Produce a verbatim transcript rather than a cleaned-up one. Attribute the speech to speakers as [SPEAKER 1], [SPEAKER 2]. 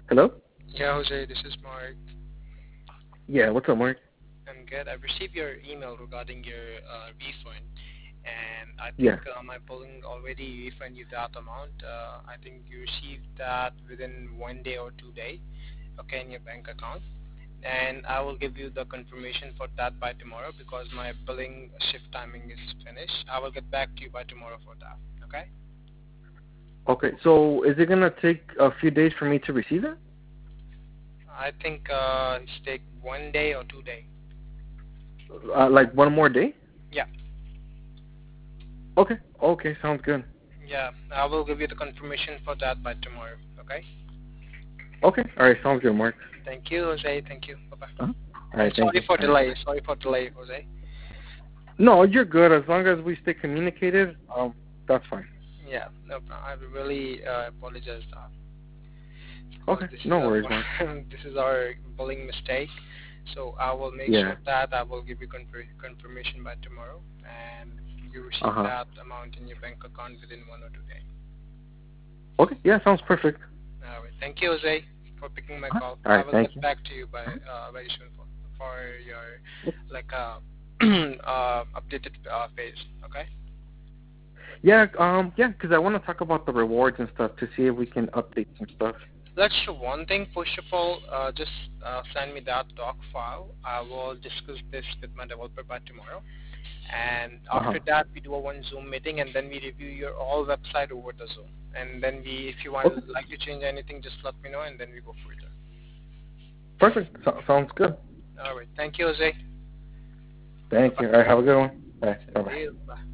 [SPEAKER 1] Hello?
[SPEAKER 2] Yeah, Jose, this is Mark.
[SPEAKER 1] Yeah, what's up, Mark?
[SPEAKER 2] I'm good. I've received your email regarding your uh, refund, and I think
[SPEAKER 1] Yeah.
[SPEAKER 2] uh, my billing already refund you that amount. Uh, I think you received that within one day or two days, okay, in your bank account. And I will give you the confirmation for that by tomorrow because my billing shift timing is finished. I will get back to you by tomorrow for that, okay?
[SPEAKER 1] Okay, so is it gonna take a few days for me to receive it?
[SPEAKER 2] I think uh, it's take one day or two days.
[SPEAKER 1] Uh, like one more day?
[SPEAKER 2] Yeah.
[SPEAKER 1] Okay. Okay, sounds good.
[SPEAKER 2] Yeah, I will give you the confirmation for that by tomorrow, okay?
[SPEAKER 1] Okay. All right, sounds good, Mark.
[SPEAKER 2] Thank you, Jose. Thank you. Bye-bye.
[SPEAKER 1] Uh-huh. All
[SPEAKER 2] And
[SPEAKER 1] right, thank
[SPEAKER 2] sorry
[SPEAKER 1] you.
[SPEAKER 2] for
[SPEAKER 1] All right,
[SPEAKER 2] delay.
[SPEAKER 1] bye.
[SPEAKER 2] Sorry for delay, Jose.
[SPEAKER 1] No, you're good. As long as we stay communicated, um, that's fine.
[SPEAKER 2] Yeah, no problem. I really uh, apologize that because
[SPEAKER 1] Okay.
[SPEAKER 2] this is
[SPEAKER 1] No
[SPEAKER 2] a
[SPEAKER 1] worries, Mark.
[SPEAKER 2] this is our billing mistake. So I will make
[SPEAKER 1] Yeah.
[SPEAKER 2] sure that I will give you confir- confirmation by tomorrow, and you
[SPEAKER 1] Uh
[SPEAKER 2] receive
[SPEAKER 1] huh.
[SPEAKER 2] that amount in your bank account within one or two days.
[SPEAKER 1] Okay. Yeah, sounds perfect.
[SPEAKER 2] All right. Thank you, Jose, for picking my
[SPEAKER 1] Uh-huh.
[SPEAKER 2] call.
[SPEAKER 1] All
[SPEAKER 2] I
[SPEAKER 1] right,
[SPEAKER 2] will
[SPEAKER 1] thank
[SPEAKER 2] get
[SPEAKER 1] you.
[SPEAKER 2] back to you by uh, very soon for, for your like uh, uh, updated uh, phase. Okay.
[SPEAKER 1] Yeah. Um. Yeah, 'cause I want to talk about the rewards and stuff to see if we can update some stuff.
[SPEAKER 2] Let's do one thing. First of all, uh, just uh, send me that doc file. I will discuss this with my developer by tomorrow. And
[SPEAKER 1] Uh
[SPEAKER 2] after
[SPEAKER 1] huh.
[SPEAKER 2] that, we do a one Zoom meeting, and then we review your all website over the Zoom. And then we, if you want
[SPEAKER 1] Okay.
[SPEAKER 2] like to change anything, just let me know, and then we go further.
[SPEAKER 1] Perfect. So- sounds good.
[SPEAKER 2] All right. Thank you, Jose.
[SPEAKER 1] Thank
[SPEAKER 2] Bye-bye.
[SPEAKER 1] you. All right. Have a good one. Bye. Bye.
[SPEAKER 2] Same to
[SPEAKER 1] Bye.
[SPEAKER 2] you. Bye.